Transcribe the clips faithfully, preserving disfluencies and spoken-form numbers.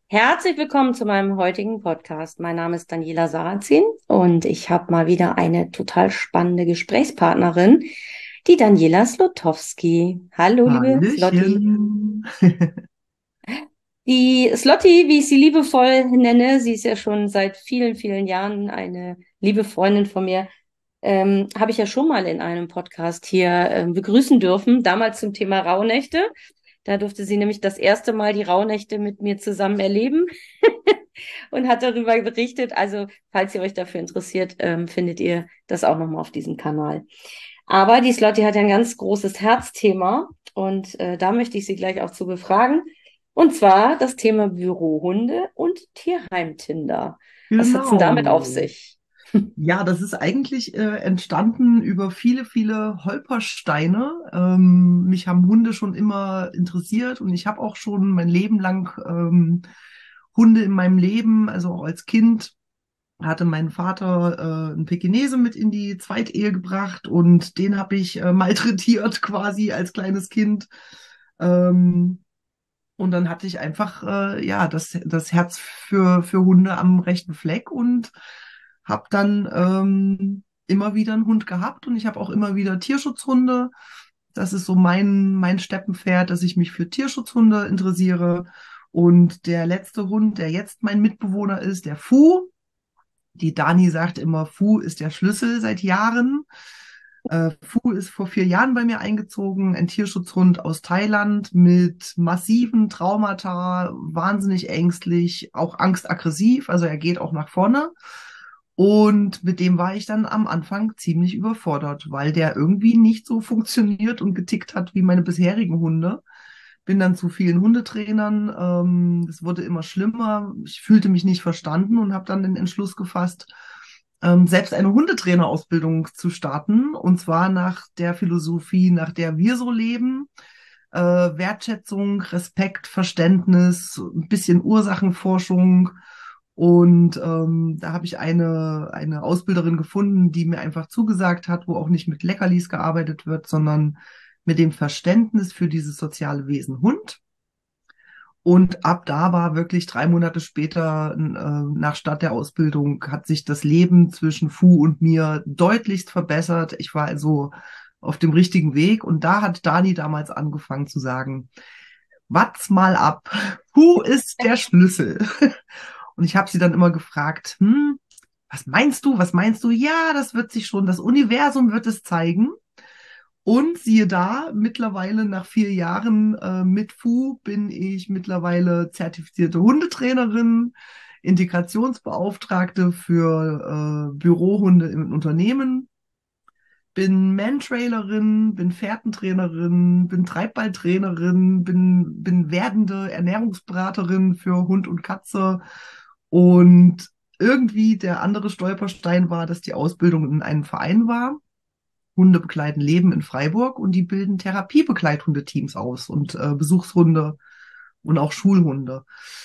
Herzlich willkommen zu meinem heutigen Podcast. Mein Name ist Daniela Sarrazin und ich habe mal wieder eine total spannende Gesprächspartnerin, die Daniela Slotowski. Hallo, liebe Slotti. Hallöchen. Die Slotti, wie ich sie liebevoll nenne, sie ist ja schon seit vielen, vielen Jahren eine liebe Freundin von mir, ähm, habe ich ja schon mal in einem Podcast hier ähm, begrüßen dürfen, damals zum Thema Rauhnächte. Da durfte sie nämlich das erste Mal die Rauhnächte mit mir zusammen erleben und hat darüber berichtet. Also, falls ihr euch dafür interessiert, ähm, findet ihr das auch nochmal auf diesem Kanal. Aber die Slotty hat ja ein ganz großes Herzthema und äh, da möchte ich sie gleich auch zu befragen. Und zwar das Thema Bürohunde und Tierheimtinder. Was hat's denn damit auf Genau. sich? Ja, das ist eigentlich äh, entstanden über viele, viele Holpersteine. Ähm, mich haben Hunde schon immer interessiert und ich habe auch schon mein Leben lang ähm, Hunde in meinem Leben, also auch als Kind hatte mein Vater äh, einen Pekinese mit in die Zweitehe gebracht und den habe ich äh, malträtiert quasi als kleines Kind. Ähm, Und dann hatte ich einfach äh, ja das, das Herz für, für Hunde am rechten Fleck und habe dann ähm, immer wieder einen Hund gehabt und ich habe auch immer wieder Tierschutzhunde. Das ist so mein, mein Steppenpferd, dass ich mich für Tierschutzhunde interessiere. Und der letzte Hund, der jetzt mein Mitbewohner ist, der Fu. Die Dani sagt immer, Fu ist der Schlüssel seit Jahren. Äh, Fu ist vor vier Jahren bei mir eingezogen, ein Tierschutzhund aus Thailand mit massiven Traumata, wahnsinnig ängstlich, auch angstaggressiv, also er geht auch nach vorne. Und mit dem war ich dann am Anfang ziemlich überfordert, weil der irgendwie nicht so funktioniert und getickt hat wie meine bisherigen Hunde. Bin dann zu vielen Hundetrainern. Ähm, es wurde immer schlimmer. Ich fühlte mich nicht verstanden und habe dann den Entschluss gefasst, ähm, selbst eine Hundetrainerausbildung zu starten. Und zwar nach der Philosophie, nach der wir so leben. Äh, Wertschätzung, Respekt, Verständnis, ein bisschen Ursachenforschung. Und ähm, da habe ich eine, eine Ausbilderin gefunden, die mir einfach zugesagt hat, wo auch nicht mit Leckerlis gearbeitet wird, sondern mit dem Verständnis für dieses soziale Wesen Hund. Und ab da war wirklich drei Monate später, äh, nach Start der Ausbildung, hat sich das Leben zwischen Fu und mir deutlichst verbessert. Ich war also auf dem richtigen Weg. Und da hat Dani damals angefangen zu sagen, wart's mal ab. Fu ist der Schlüssel. Und ich habe sie dann immer gefragt, hm, was meinst du? Was meinst du? Ja, das wird sich schon, das Universum wird es zeigen. Und siehe da, mittlerweile nach vier Jahren äh, mit Fu bin ich mittlerweile zertifizierte Hundetrainerin, Integrationsbeauftragte für äh, Bürohunde im Unternehmen, bin Mantrailerin, bin Fährtentrainerin, bin Treibballtrainerin, bin, bin werdende Ernährungsberaterin für Hund und Katze. Und irgendwie der andere Stolperstein war, dass die Ausbildung in einem Verein war. Hunde begleiten Leben in Freiburg und die bilden Therapiebegleithundeteams aus und äh, Besuchshunde und auch Schulhunde.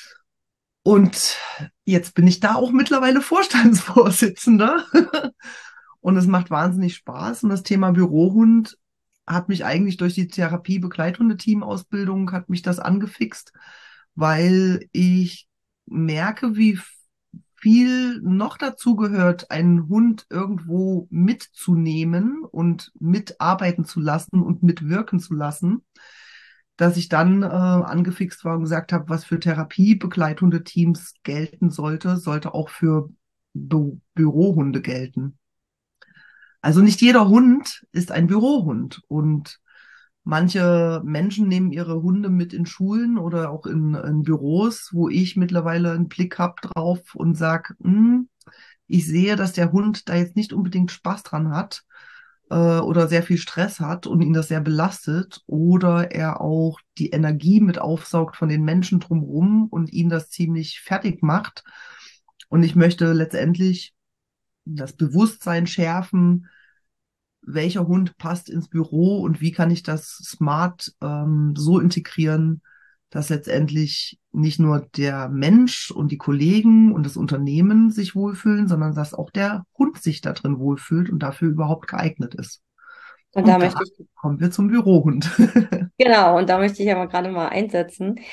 Und jetzt bin ich da auch mittlerweile Vorstandsvorsitzender und es macht wahnsinnig Spaß. Und das Thema Bürohund hat mich eigentlich durch die Therapie-Begleithundeteam-Ausbildung hat mich das angefixt, weil ich merke, wie viel noch dazu gehört, einen Hund irgendwo mitzunehmen und mitarbeiten zu lassen und mitwirken zu lassen, dass ich dann äh, angefixt war und gesagt habe, was für Therapie-Begleithundeteams gelten sollte, sollte auch für Bü Bürohunde gelten. Also nicht jeder Hund ist ein Bürohund und manche Menschen nehmen ihre Hunde mit in Schulen oder auch in, in Büros, wo ich mittlerweile einen Blick habe drauf und sage, ich sehe, dass der Hund da jetzt nicht unbedingt Spaß dran hat äh, oder sehr viel Stress hat und ihn das sehr belastet oder er auch die Energie mit aufsaugt von den Menschen drumherum und ihn das ziemlich fertig macht. Und ich möchte letztendlich das Bewusstsein schärfen, welcher Hund passt ins Büro und wie kann ich das smart ähm, so integrieren, dass letztendlich nicht nur der Mensch und die Kollegen und das Unternehmen sich wohlfühlen, sondern dass auch der Hund sich da drin wohlfühlt und dafür überhaupt geeignet ist. Und da Und da möchte ich, kommen wir zum Bürohund. genau, und da möchte ich aber gerade mal einsetzen.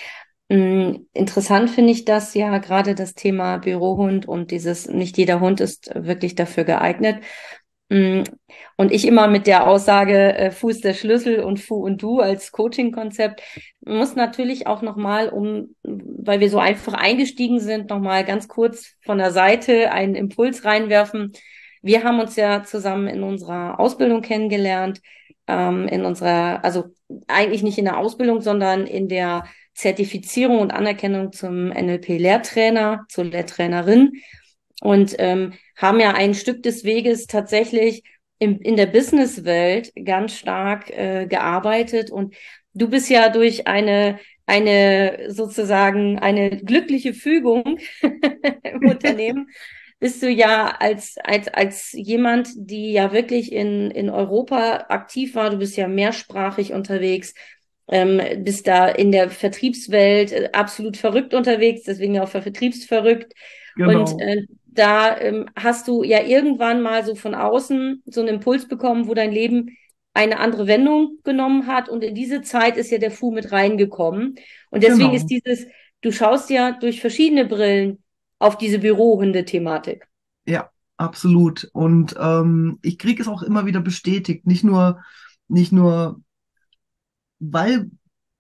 Mm, Interessant finde ich das ja gerade das Thema Bürohund und dieses, nicht jeder Hund ist wirklich dafür geeignet. Mm, Und ich immer mit der Aussage, äh, Fu ist der Schlüssel und Fu und Du als Coaching-Konzept muss natürlich auch nochmal, um, weil wir so einfach eingestiegen sind, nochmal ganz kurz von der Seite einen Impuls reinwerfen. Wir haben uns ja zusammen in unserer Ausbildung kennengelernt, ähm, in unserer, also eigentlich nicht in der Ausbildung, sondern in der Zertifizierung und Anerkennung zum N L P-Lehrtrainer, zur Lehrtrainerin und ähm, haben ja ein Stück des Weges tatsächlich im, in der Businesswelt ganz stark äh, gearbeitet. Und du bist ja durch eine, eine sozusagen eine glückliche Fügung im Unternehmen, bist du ja als, als, als jemand, die ja wirklich in, in Europa aktiv war. Du bist ja mehrsprachig unterwegs, ähm, bist da in der Vertriebswelt äh, absolut verrückt unterwegs, deswegen ja auch für vertriebsverrückt. Und Genau. äh, da ähm, hast du ja irgendwann mal so von außen so einen Impuls bekommen, wo dein Leben eine andere Wendung genommen hat. Und in diese Zeit ist ja der Fu mit reingekommen. Und deswegen ist Genau. dieses, du schaust ja durch verschiedene Brillen auf diese Bürohunde-Thematik. Ja, absolut. Und ähm, ich kriege es auch immer wieder bestätigt. Nicht nur, nicht nur, weil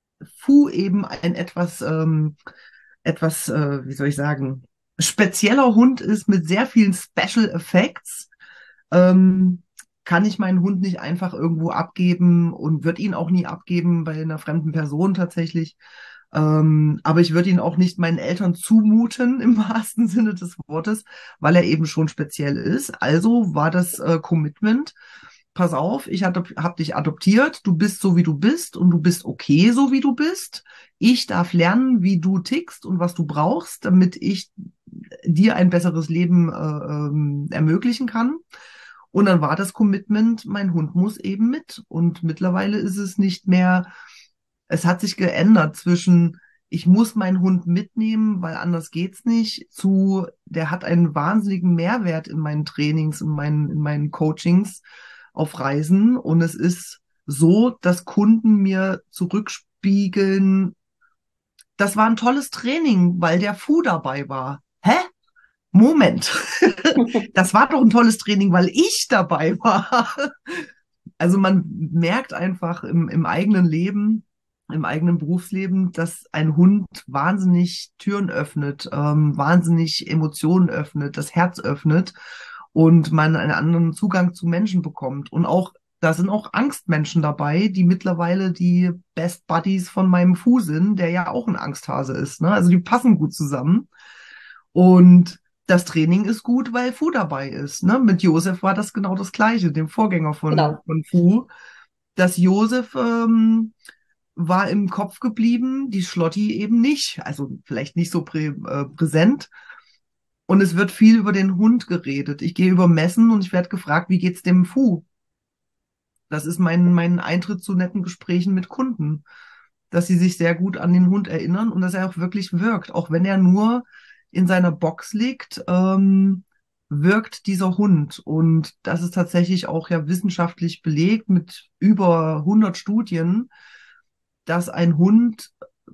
Fu eben ein etwas, ähm, etwas, äh, wie soll ich sagen, spezieller Hund ist mit sehr vielen Special Effects, ähm, kann ich meinen Hund nicht einfach irgendwo abgeben und würde ihn auch nie abgeben bei einer fremden Person tatsächlich. Ähm, aber ich würde ihn auch nicht meinen Eltern zumuten im wahrsten Sinne des Wortes, weil er eben schon speziell ist. Also war das äh, Commitment. Pass auf, ich habe hab dich adoptiert, du bist so, wie du bist und du bist okay, so wie du bist. Ich darf lernen, wie du tickst und was du brauchst, damit ich dir ein besseres Leben äh, ähm, ermöglichen kann. Und dann war das Commitment, mein Hund muss eben mit. Und mittlerweile ist es nicht mehr, es hat sich geändert zwischen, ich muss meinen Hund mitnehmen, weil anders geht's nicht, zu, der hat einen wahnsinnigen Mehrwert in meinen Trainings, in meinen, in meinen Coachings auf Reisen. Und es ist so, dass Kunden mir zurückspiegeln, das war ein tolles Training, weil der Fu dabei war. Hä? Moment, das war doch ein tolles Training, weil ich dabei war. Also man merkt einfach im, im eigenen Leben, im eigenen Berufsleben, dass ein Hund wahnsinnig Türen öffnet, ähm, wahnsinnig Emotionen öffnet, das Herz öffnet und man einen anderen Zugang zu Menschen bekommt. Und auch, da sind auch Angstmenschen dabei, die mittlerweile die Best Buddies von meinem Fu sind, der ja auch ein Angsthase ist. Ne? Also die passen gut zusammen. Und das Training ist gut, weil Fu dabei ist. Ne? Mit Josef war das genau das Gleiche, dem Vorgänger von, Genau. von Fu. Dass Josef ähm, war im Kopf geblieben, die Schlotti eben nicht. Also vielleicht nicht so prä, äh, präsent. Und es wird viel über den Hund geredet. Ich gehe über Messen und ich werde gefragt, wie geht's dem Fu? Das ist mein, mein Eintritt zu netten Gesprächen mit Kunden, dass sie sich sehr gut an den Hund erinnern und dass er auch wirklich wirkt. Auch wenn er nur in seiner Box liegt, ähm, wirkt dieser Hund. Und das ist tatsächlich auch ja wissenschaftlich belegt mit über hundert Studien, dass ein Hund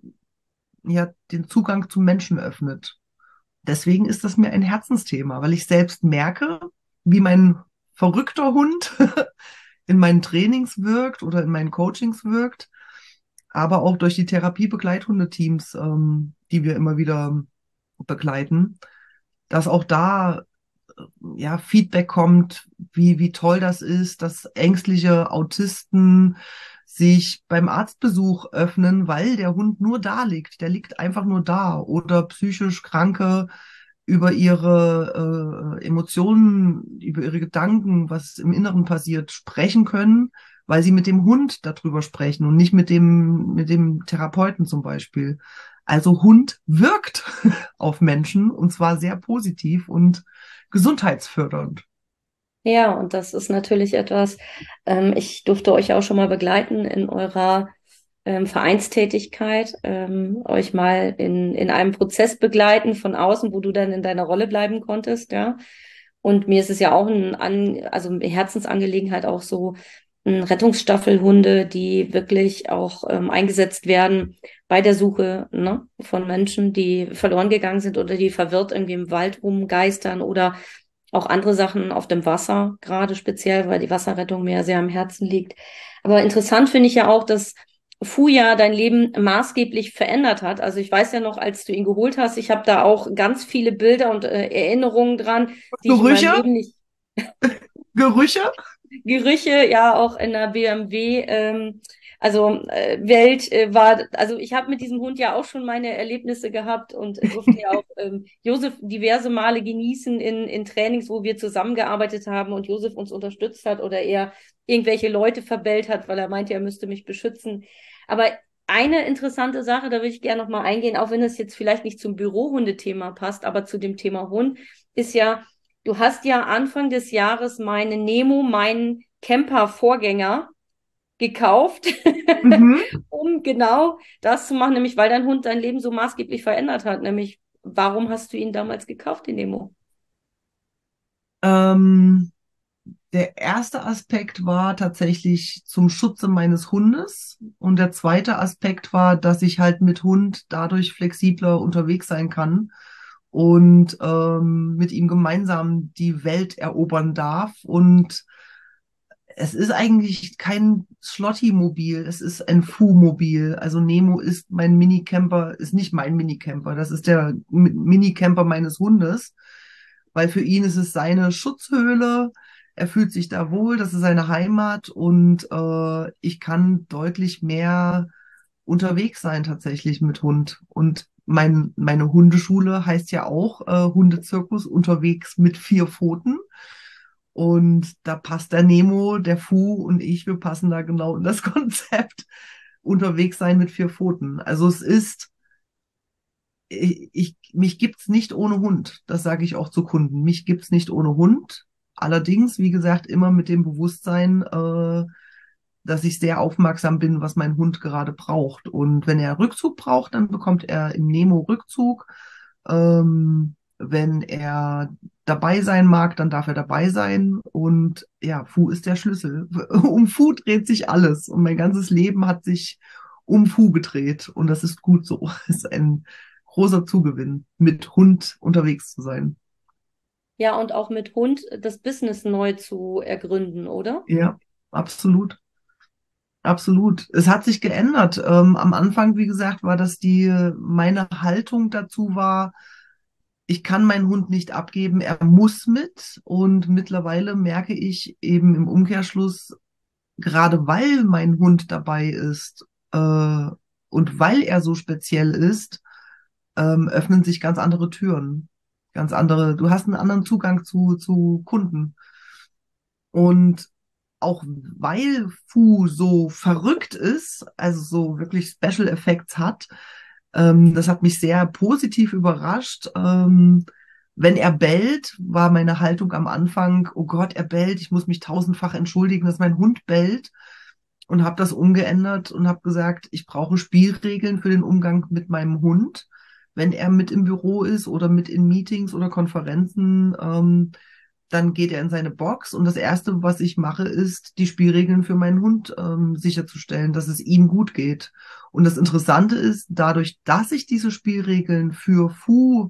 ja den Zugang zum Menschen öffnet. Deswegen ist das mir ein Herzensthema, weil ich selbst merke, wie mein verrückter Hund in meinen Trainings wirkt oder in meinen Coachings wirkt, aber auch durch die Therapie-Begleithundeteams, ähm, die wir immer wieder begleiten, dass auch da äh, ja Feedback kommt, wie, wie toll das ist, dass ängstliche Autisten sich beim Arztbesuch öffnen, weil der Hund nur da liegt. Der liegt einfach nur da. Oder psychisch Kranke über ihre äh, Emotionen, über ihre Gedanken, was im Inneren passiert, sprechen können, weil sie mit dem Hund darüber sprechen und nicht mit dem, mit dem Therapeuten zum Beispiel. Also Hund wirkt auf Menschen und zwar sehr positiv und gesundheitsfördernd. Ja, und das ist natürlich etwas, ähm, ich durfte euch auch schon mal begleiten in eurer ähm, Vereinstätigkeit, ähm, euch mal in, in einem Prozess begleiten von außen, wo du dann in deiner Rolle bleiben konntest, ja. Und mir ist es ja auch ein, An, also eine Herzensangelegenheit auch so, Rettungsstaffelhunde, die wirklich auch ähm, eingesetzt werden bei der Suche, ne, von Menschen, die verloren gegangen sind oder die verwirrt irgendwie im Wald rumgeistern oder auch andere Sachen auf dem Wasser, gerade speziell, weil die Wasserrettung mir ja sehr am Herzen liegt. Aber interessant finde ich ja auch, dass Fu ja dein Leben maßgeblich verändert hat. Also ich weiß ja noch, als du ihn geholt hast, ich habe da auch ganz viele Bilder und äh, Erinnerungen dran, die ich in meinem Gerüche? Leben nicht. Gerüche? Gerüche, ja, auch in der B M W, ähm, also äh, Welt äh, war, also ich habe mit diesem Hund ja auch schon meine Erlebnisse gehabt und äh, durfte ja auch ähm, Josef diverse Male genießen in, in Trainings, wo wir zusammengearbeitet haben und Josef uns unterstützt hat oder er irgendwelche Leute verbellt hat, weil er meinte, er müsste mich beschützen. Aber eine interessante Sache, da würde ich gerne noch mal eingehen, auch wenn es jetzt vielleicht nicht zum Bürohundethema passt, aber zu dem Thema Hund, ist ja, du hast ja Anfang des Jahres meine Nemo, meinen Camper-Vorgänger, gekauft, Mhm. um genau das zu machen, nämlich weil dein Hund dein Leben so maßgeblich verändert hat. Nämlich, warum hast du ihn damals gekauft, den Nemo? Ähm, Der erste Aspekt war tatsächlich zum Schutze meines Hundes und der zweite Aspekt war, dass ich halt mit Hund dadurch flexibler unterwegs sein kann und ähm, mit ihm gemeinsam die Welt erobern darf. Und es ist eigentlich kein Schlotti-Mobil, es ist ein Fu-Mobil. Also Nemo ist mein Minicamper, ist nicht mein Minicamper, das ist der Mi- Minicamper meines Hundes, weil für ihn ist es seine Schutzhöhle. Er fühlt sich da wohl, das ist seine Heimat und äh, ich kann deutlich mehr unterwegs sein tatsächlich mit Hund. Und mein, meine Hundeschule heißt ja auch äh, Hundezirkus unterwegs mit vier Pfoten. Und da passt der Nemo, der Fu und ich, wir passen da genau in das Konzept unterwegs sein mit vier Pfoten. Also es ist, ich, ich, mich gibt's nicht ohne Hund. Das sage ich auch zu Kunden. Mich gibt's nicht ohne Hund. Allerdings, wie gesagt, immer mit dem Bewusstsein, äh, dass ich sehr aufmerksam bin, was mein Hund gerade braucht. Und wenn er Rückzug braucht, dann bekommt er im Nemo Rückzug. Ähm, wenn er dabei sein mag, dann darf er dabei sein. Und ja, Fu ist der Schlüssel. Um Fu dreht sich alles. Und mein ganzes Leben hat sich um Fu gedreht. Und das ist gut so. Es ist ein großer Zugewinn, mit Hund unterwegs zu sein. Ja, und auch mit Hund das Business neu zu ergründen, oder? Ja, absolut. Absolut. Es hat sich geändert. Ähm, am Anfang, wie gesagt, war das die, meine Haltung dazu war, ich kann meinen Hund nicht abgeben, er muss mit. Und mittlerweile merke ich eben im Umkehrschluss, gerade weil mein Hund dabei ist, äh, und weil er so speziell ist, ähm, öffnen sich ganz andere Türen. Ganz andere, du hast einen anderen Zugang zu, zu Kunden. Und auch weil Fu so verrückt ist, also so wirklich Special Effects hat, ähm, das hat mich sehr positiv überrascht. Ähm, wenn er bellt, war meine Haltung am Anfang, oh Gott, er bellt, ich muss mich tausendfach entschuldigen, dass mein Hund bellt. Und habe das umgeändert und habe gesagt, ich brauche Spielregeln für den Umgang mit meinem Hund, wenn er mit im Büro ist oder mit in Meetings oder Konferenzen. Ähm, dann geht er in seine Box und das Erste, was ich mache, ist, die Spielregeln für meinen Hund ähm, sicherzustellen, dass es ihm gut geht. Und das Interessante ist, dadurch, dass ich diese Spielregeln für Fu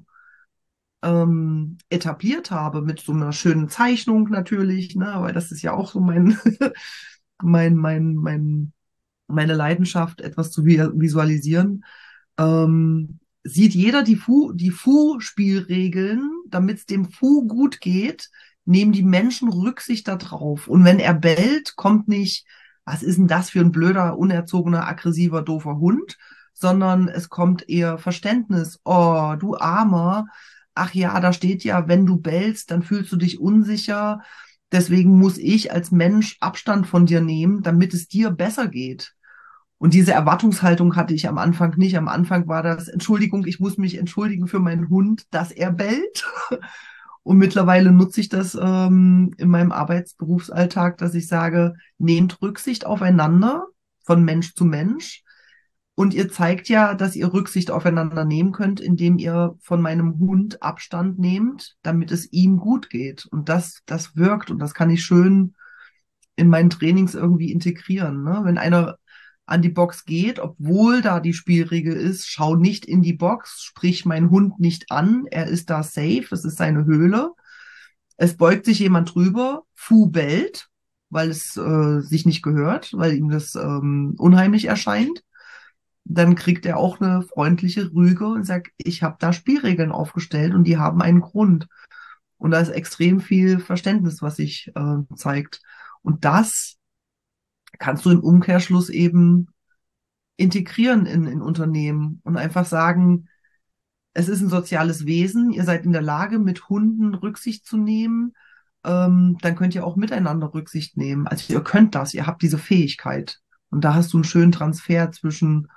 ähm, etabliert habe, mit so einer schönen Zeichnung natürlich, ne, weil das ist ja auch so mein, mein, mein, mein, meine Leidenschaft, etwas zu vi- visualisieren, ähm, sieht jeder die Fu, die Fu-Spielregeln, damit es dem Fu gut geht, nehmen die Menschen Rücksicht darauf. Und wenn er bellt, kommt nicht, was ist denn das für ein blöder, unerzogener, aggressiver, doofer Hund, sondern es kommt eher Verständnis. Oh, du Armer. Ach ja, da steht ja, wenn du bellst, dann fühlst du dich unsicher. Deswegen muss ich als Mensch Abstand von dir nehmen, damit es dir besser geht. Und diese Erwartungshaltung hatte ich am Anfang nicht. Am Anfang war das, Entschuldigung, ich muss mich entschuldigen für meinen Hund, dass er bellt. Und mittlerweile nutze ich das ähm, in meinem Arbeitsberufsalltag, dass ich sage, nehmt Rücksicht aufeinander von Mensch zu Mensch. Und ihr zeigt ja, dass ihr Rücksicht aufeinander nehmen könnt, indem ihr von meinem Hund Abstand nehmt, damit es ihm gut geht. Und das, das wirkt und das kann ich schön in meinen Trainings irgendwie integrieren. Ne? Wenn einer an die Box geht, obwohl da die Spielregel ist, schau nicht in die Box, sprich meinen Hund nicht an, er ist da safe, es ist seine Höhle. Es beugt sich jemand drüber, Fu bellt, weil es äh, sich nicht gehört, weil ihm das ähm, unheimlich erscheint. Dann kriegt er auch eine freundliche Rüge und sagt, ich habe da Spielregeln aufgestellt und die haben einen Grund. Und da ist extrem viel Verständnis, was sich äh, zeigt. Und das kannst du im Umkehrschluss eben integrieren in, in Unternehmen und einfach sagen, es ist ein soziales Wesen, ihr seid in der Lage, mit Hunden Rücksicht zu nehmen, ähm, dann könnt ihr auch miteinander Rücksicht nehmen. Also ihr könnt das, ihr habt diese Fähigkeit. Und da hast du einen schönen Transfer zwischen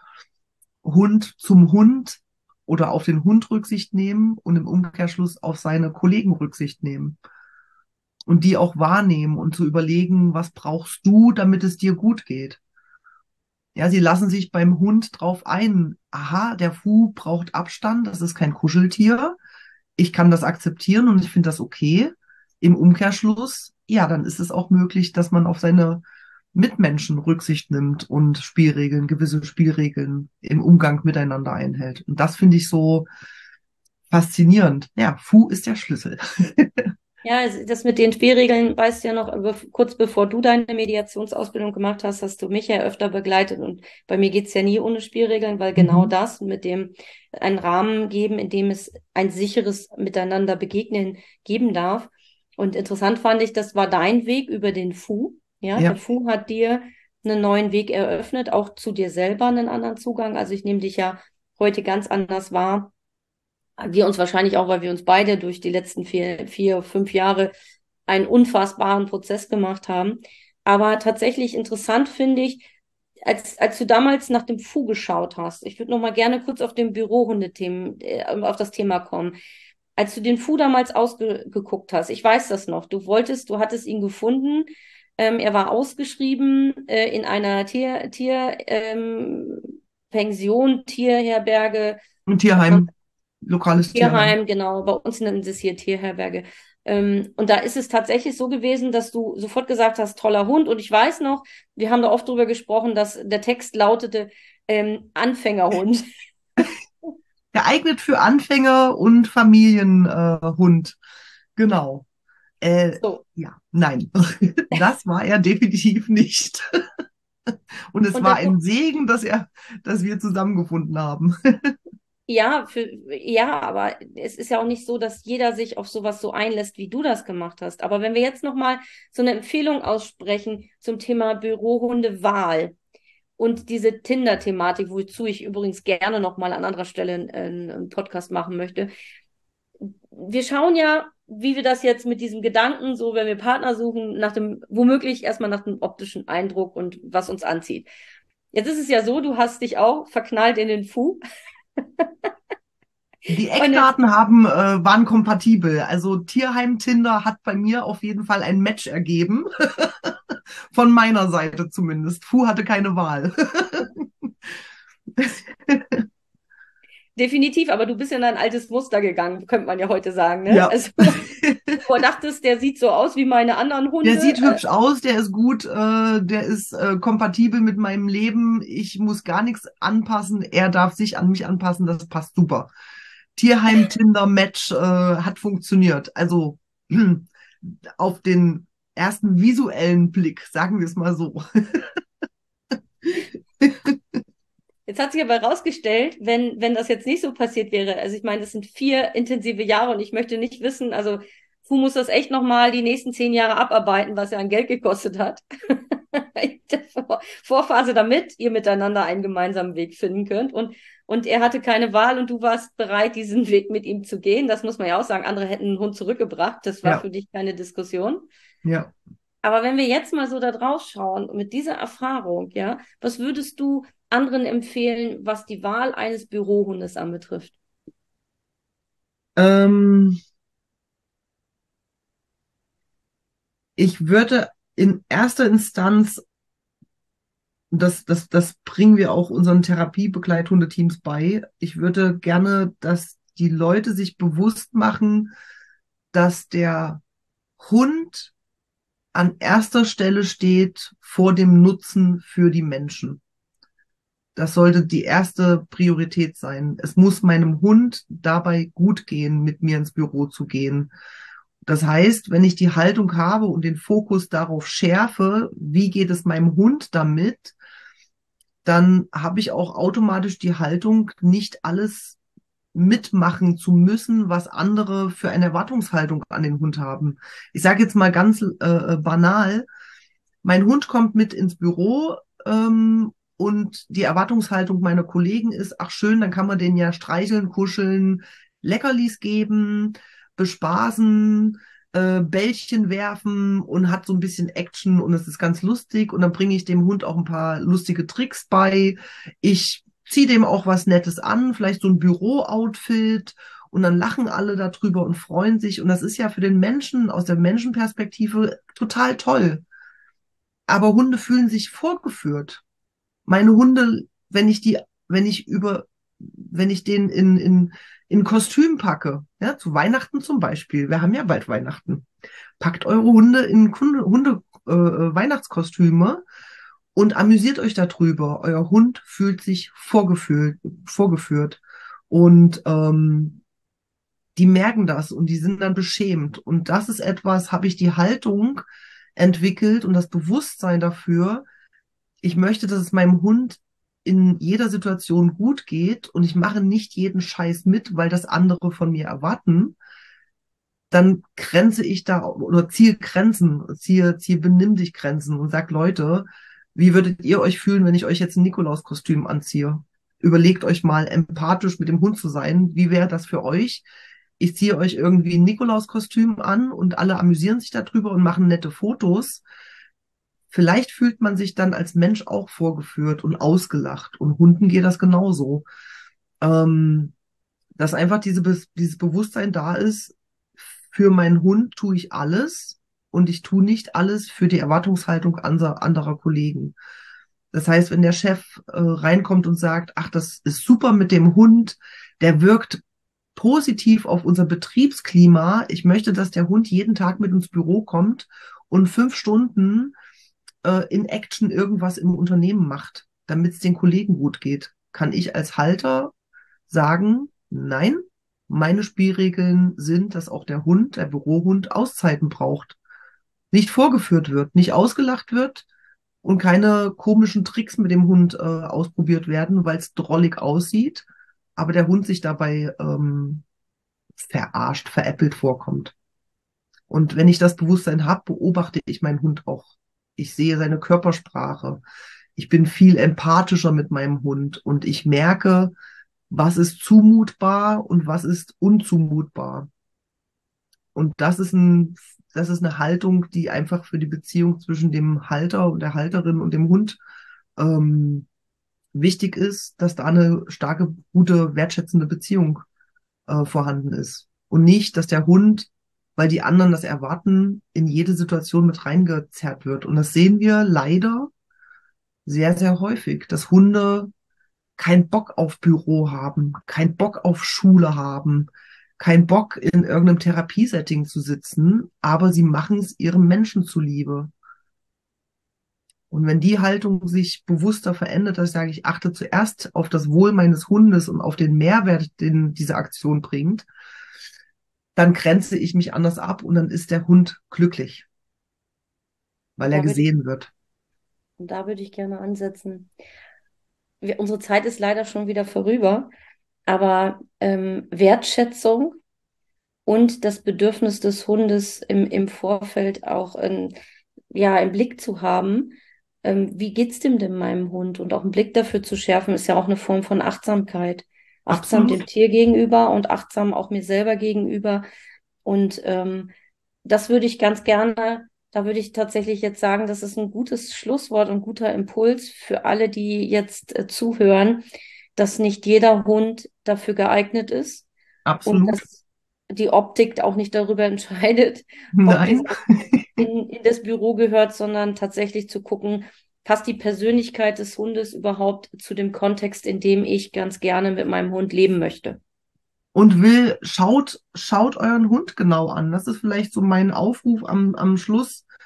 Hund zum Hund oder auf den Hund Rücksicht nehmen und im Umkehrschluss auf seine Kollegen Rücksicht nehmen. Und die auch wahrnehmen und zu überlegen, was brauchst du, damit es dir gut geht. Ja, sie lassen sich beim Hund drauf ein. Aha, der Fu braucht Abstand, das ist kein Kuscheltier. Ich kann das akzeptieren und ich finde das okay. Im Umkehrschluss, ja, dann ist es auch möglich, dass man auf seine Mitmenschen Rücksicht nimmt und Spielregeln, gewisse Spielregeln im Umgang miteinander einhält. Und das finde ich so faszinierend. Ja, Fu ist der Schlüssel. Ja, also das mit den Spielregeln, weißt du ja noch, bev- kurz bevor du deine Mediationsausbildung gemacht hast, hast du mich ja öfter begleitet und bei mir geht's ja nie ohne Spielregeln, weil genau Mhm. das mit dem einen Rahmen geben, in dem es ein sicheres Miteinander begegnen geben darf. Und interessant fand ich, das war dein Weg über den Fu. Ja, der Ja, Fu hat dir einen neuen Weg eröffnet, auch zu dir selber einen anderen Zugang. Also ich nehme dich ja heute ganz anders wahr. Wir uns wahrscheinlich auch, weil wir uns beide durch die letzten vier, vier, fünf Jahre einen unfassbaren Prozess gemacht haben. Aber tatsächlich interessant finde ich, als, als du damals nach dem Fu geschaut hast, ich würde noch mal gerne kurz auf den Bürohundethemen, äh, auf das Thema kommen. Als du den Fu damals ausgeguckt hast, ich weiß das noch, du wolltest, du hattest ihn gefunden, ähm, er war ausgeschrieben äh, in einer Tier, Tier, ähm, Pension, Tierherberge, ein Tierheim, lokales Tierheim. Tierheim, genau, bei uns nennen sie es hier Tierherberge. Ähm, und da ist es tatsächlich so gewesen, dass du sofort gesagt hast, toller Hund. Und ich weiß noch, wir haben da oft drüber gesprochen, dass der Text lautete, ähm, Anfängerhund. Geeignet für Anfänger und Familienhund. Äh, Hund. Genau. Äh, So. ja, nein, das war er definitiv nicht. Und es Und war der, ein Segen, dass er, dass wir zusammengefunden haben. ja, für, ja, aber es ist ja auch nicht so, dass jeder sich auf sowas so einlässt, wie du das gemacht hast. Aber wenn wir jetzt nochmal so eine Empfehlung aussprechen zum Thema Bürohundewahl, und diese Tinder-Thematik, wozu ich übrigens gerne nochmal an anderer Stelle einen, einen Podcast machen möchte. Wir schauen ja, wie wir das jetzt mit diesem Gedanken, so wenn wir Partner suchen, nach dem, womöglich erstmal nach dem optischen Eindruck und was uns anzieht. Jetzt ist es ja so, du hast dich auch verknallt in den Fu. Die Und jetzt, Eckdaten haben, äh, waren kompatibel. Also Tierheim Tinder hat bei mir auf jeden Fall ein Match ergeben. Von meiner Seite zumindest. Fu hatte keine Wahl. definitiv, aber du bist ja in ein altes Muster gegangen, könnte man ja heute sagen, ne? Ja. Also, du dachtest, der sieht so aus wie meine anderen Der Hunde. sieht Äh, hübsch aus, der ist gut, äh, der ist äh, kompatibel mit meinem Leben. Ich muss gar nichts anpassen. Er darf sich an mich anpassen. Das passt super. Tierheim Tinder Match äh, hat funktioniert. Also auf den ersten visuellen Blick, sagen wir es mal so. Jetzt hat sich aber herausgestellt, wenn, wenn das jetzt nicht so passiert wäre, also ich meine, das sind vier intensive Jahre und ich möchte nicht wissen, also Fu muss das echt nochmal die nächsten zehn Jahre abarbeiten, was er an Geld gekostet hat. In der Vor- Vorphase, damit ihr miteinander einen gemeinsamen Weg finden könnt. Und, und er hatte keine Wahl und du warst bereit, diesen Weg mit ihm zu gehen. Das muss man ja auch sagen. Andere hätten einen Hund zurückgebracht. Das war Ja, für dich keine Diskussion. ja. Aber wenn wir jetzt mal so da drauf schauen, mit dieser Erfahrung, ja, was würdest du anderen empfehlen, was die Wahl eines Bürohundes anbetrifft? Ähm, ich würde in erster Instanz, das, das, das bringen wir auch unseren Therapiebegleithundeteams bei, ich würde gerne, dass die Leute sich bewusst machen, dass der Hund an erster Stelle steht vor dem Nutzen für die Menschen. Das sollte die erste Priorität sein. Es muss meinem Hund dabei gut gehen, mit mir ins Büro zu gehen. Das heißt, wenn ich die Haltung habe und den Fokus darauf schärfe, wie geht es meinem Hund damit, dann habe ich auch automatisch die Haltung, nicht alles mitmachen zu müssen, was andere für eine Erwartungshaltung an den Hund haben. Ich sage jetzt mal ganz äh, banal, mein Hund kommt mit ins Büro ähm, und die Erwartungshaltung meiner Kollegen ist, ach schön, dann kann man den ja streicheln, kuscheln, Leckerlis geben, bespaßen, äh, Bällchen werfen und hat so ein bisschen Action und es ist ganz lustig und dann bringe ich dem Hund auch ein paar lustige Tricks bei. Ich ziehe dem auch was Nettes an, vielleicht so ein Büro-Outfit und dann lachen alle darüber und freuen sich und das ist ja für den Menschen aus der Menschenperspektive total toll. Aber Hunde fühlen sich vorgeführt. Meine Hunde, wenn ich die, wenn ich über, wenn ich den in, in, in Kostüm packe, ja, zu Weihnachten zum Beispiel, wir haben ja bald Weihnachten, packt eure Hunde in Hunde, Hunde äh, Weihnachtskostüme und amüsiert euch darüber. Euer Hund fühlt sich vorgeführt, vorgeführt. Und ähm, die merken das und die sind dann beschämt. Und das ist etwas, habe ich die Haltung entwickelt und das Bewusstsein dafür, ich möchte, dass es meinem Hund in jeder Situation gut geht und ich mache nicht jeden Scheiß mit, weil das andere von mir erwarten, dann grenze ich da oder ziehe Grenzen, ziehe, ziehe benimm dich Grenzen und sag, Leute, wie würdet ihr euch fühlen, wenn ich euch jetzt ein Nikolauskostüm anziehe? Überlegt euch mal, empathisch mit dem Hund zu sein. Wie wäre das für euch? Ich ziehe euch irgendwie ein Nikolauskostüm an und alle amüsieren sich darüber und machen nette Fotos. Vielleicht fühlt man sich dann als Mensch auch vorgeführt und ausgelacht. Und Hunden geht das genauso. Ähm, dass einfach diese, dieses Bewusstsein da ist, für meinen Hund tue ich alles und ich tue nicht alles für die Erwartungshaltung anderer Kollegen. Das heißt, wenn der Chef äh, reinkommt und sagt, ach, das ist super mit dem Hund, der wirkt positiv auf unser Betriebsklima. Ich möchte, dass der Hund jeden Tag mit ins Büro kommt und fünf Stunden äh, in Action irgendwas im Unternehmen macht, damit es den Kollegen gut geht. Kann ich als Halter sagen, nein, meine Spielregeln sind, dass auch der Hund, der Bürohund, Auszeiten braucht. Nicht vorgeführt wird, nicht ausgelacht wird und keine komischen Tricks mit dem Hund äh, ausprobiert werden, weil es drollig aussieht, aber der Hund sich dabei ähm, verarscht, veräppelt vorkommt. Und wenn ich das Bewusstsein habe, beobachte ich meinen Hund auch. Ich sehe seine Körpersprache. Ich bin viel empathischer mit meinem Hund und ich merke, was ist zumutbar und was ist unzumutbar. Und das ist ein, das ist eine Haltung, die einfach für die Beziehung zwischen dem Halter und der Halterin und dem Hund ähm, wichtig ist, dass da eine starke, gute, wertschätzende Beziehung äh, vorhanden ist. Und nicht, dass der Hund, weil die anderen das erwarten, in jede Situation mit reingezerrt wird. Und das sehen wir leider sehr, sehr häufig, dass Hunde keinen Bock auf Büro haben, keinen Bock auf Schule haben, keinen Bock in irgendeinem Therapiesetting zu sitzen, aber sie machen es ihrem Menschen zuliebe. Und wenn die Haltung sich bewusster verändert, dass ich sage, ich achte zuerst auf das Wohl meines Hundes und auf den Mehrwert, den diese Aktion bringt, dann grenze ich mich anders ab und dann ist der Hund glücklich, weil er Da würde ich, gesehen wird. da würde ich gerne ansetzen. Wir, unsere Zeit ist leider schon wieder vorüber, aber ähm, Wertschätzung und das Bedürfnis des Hundes im, im Vorfeld auch in, ja, im Blick zu haben, ähm, wie geht's dem denn meinem Hund? Und auch einen Blick dafür zu schärfen, ist ja auch eine Form von Achtsamkeit. Achtsam dem Absolut. Tier gegenüber und achtsam auch mir selber gegenüber. Und ähm, das würde ich ganz gerne, da würde ich tatsächlich jetzt sagen, das ist ein gutes Schlusswort und guter Impuls für alle, die jetzt äh, zuhören, dass nicht jeder Hund dafür geeignet ist und Absolut. dass die Optik auch nicht darüber entscheidet, ob Nein. dieser in, in das Büro gehört, sondern tatsächlich zu gucken, passt die Persönlichkeit des Hundes überhaupt zu dem Kontext, in dem ich ganz gerne mit meinem Hund leben möchte. Und will, schaut, schaut euren Hund genau an. Das ist vielleicht so mein Aufruf am, am Schluss.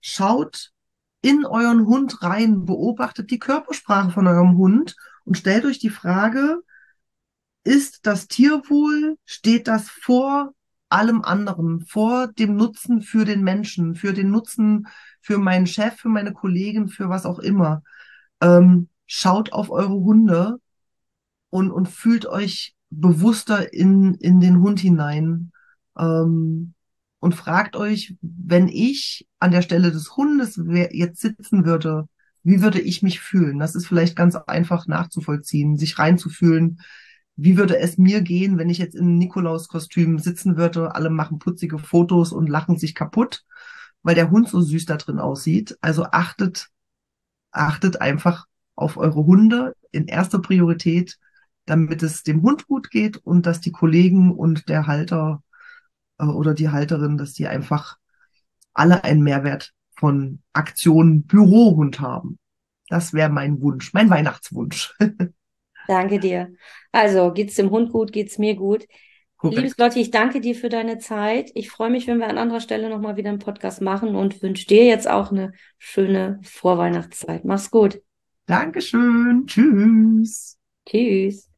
schaut in euren Hund rein, beobachtet die Körpersprache von eurem Hund und stellt euch die Frage, ist das Tierwohl, steht das vor allem anderen, vor dem Nutzen für den Menschen, für den Nutzen für meinen Chef, für meine Kollegen, für was auch immer. Ähm, schaut auf eure Hunde und, und fühlt euch bewusster in, in den Hund hinein. Ähm, und fragt euch, wenn ich an der Stelle des Hundes jetzt sitzen würde, wie würde ich mich fühlen? Das ist vielleicht ganz einfach nachzuvollziehen, sich reinzufühlen. Wie würde es mir gehen, wenn ich jetzt in Nikolauskostüm sitzen würde? Alle machen putzige Fotos und lachen sich kaputt, weil der Hund so süß da drin aussieht. Also achtet, achtet einfach auf eure Hunde in erster Priorität, damit es dem Hund gut geht und dass die Kollegen und der Halter äh, oder die Halterin, dass die einfach alle einen Mehrwert von Aktion Bürohund haben. Das wäre mein Wunsch, mein Weihnachtswunsch. Danke dir. Also, geht's dem Hund gut, geht's mir gut. Liebes Korrekt. Lotti, ich danke dir für deine Zeit. Ich freue mich, wenn wir an anderer Stelle nochmal wieder einen Podcast machen und wünsche dir jetzt auch eine schöne Vorweihnachtszeit. Mach's gut. Dankeschön. Tschüss. Tschüss.